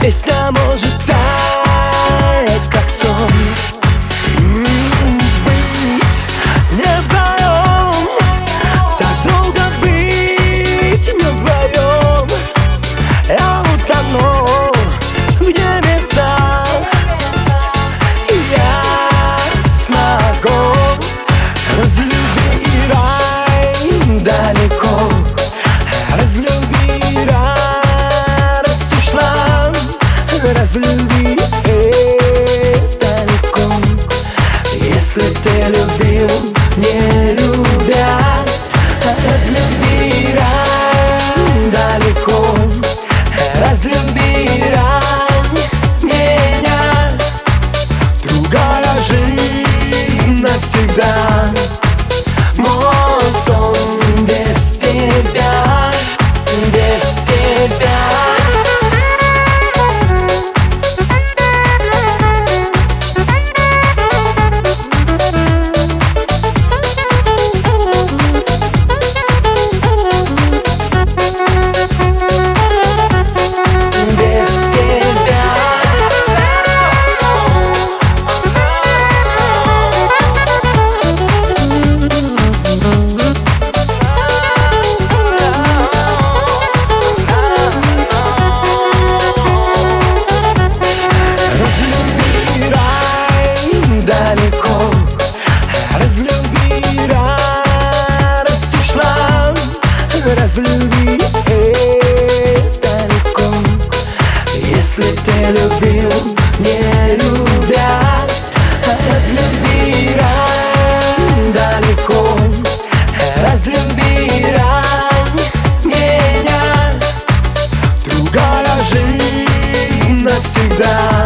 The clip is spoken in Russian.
Песня может таять, как сон. Быть не вдвоем, так долго быть не вдвоем. Я утону в небесах, и я смогу разлюбить рай далеко. Разлюби рай, растушла, разлюби далеко. Если ты любил, не любя, разлюби рай далеко. Разлюби рай меня, другая жизнь навсегда. Мой сон без тебя, без тебя. Разлюби далеко. Если ты любил, не любя, разлюби рай далеко. Разлюби рай меня, другая жизнь навсегда.